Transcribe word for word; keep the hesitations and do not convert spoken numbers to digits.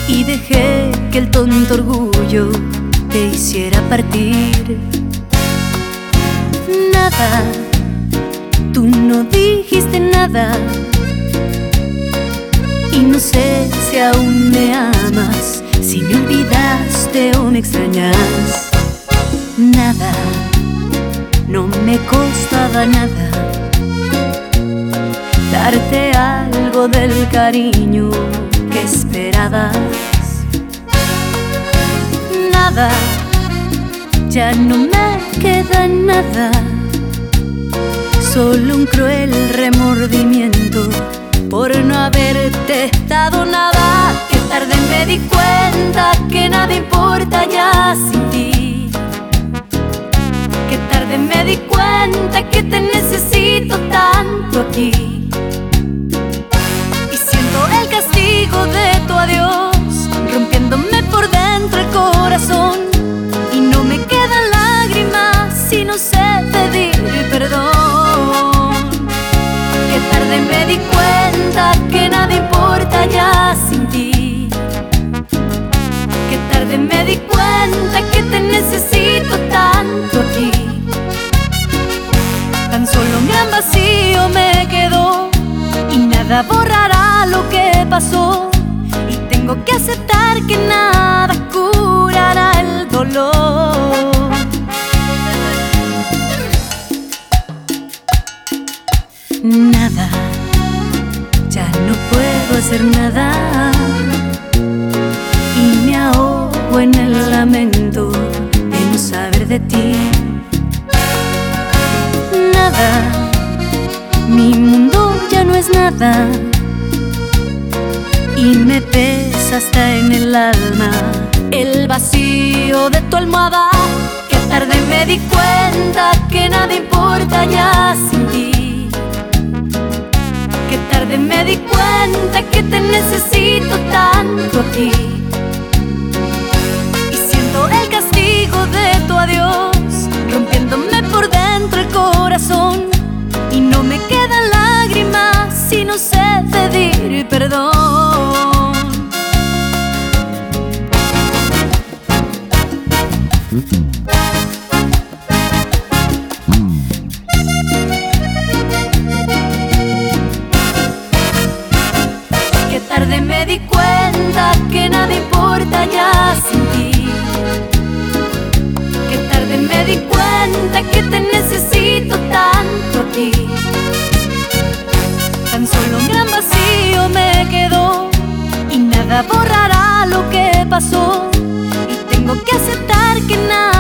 y dejé que el tonto orgullo te hiciera partir. Nada, tú no dijiste nada, y no sé si aún me amas, si me olvidaste o me extrañas. Nada, no me costaba nada darte algo del cariño que esperabas. Nada, ya no me queda nada, solo un cruel remordimiento por no haberte dado nada. Que tarde me di cuenta que nada importa ya sin ti. Que tarde me di cuenta que te necesito tanto aquí. Y siento el castigo de tu adiós rompiéndome por dentro el corazón. Y no me quedan lágrimas si no sé pedir perdón. Que tarde me di cuenta que nada importa ya sin ti. Que tarde me di cuenta que te necesito tanto aquí. Tan solo un gran vacío me quedó y nada borrará lo que pasó. Y tengo que aceptar que nada curará el dolor. Nada, ya no puedo hacer nada, y me ahogo en el lamento de no saber de ti. Nada, mi mundo ya no es nada, y me pesa hasta en el alma el vacío de tu almohada. Que tarde me di cuenta que nada importa ya sin ti. Que tarde me di cuenta que te necesito tanto aquí. Y siento el castigo de tu adiós rompiéndome por dentro el corazón. Y no me quedan lágrimas si no sé pedir perdón. Que tarde me di cuenta que nada importa ya sin ti. Que tarde me di cuenta que te necesito tanto aquí. Tan solo un gran vacío me quedó y nada borrará lo que pasó. Y tengo que aceptar que nada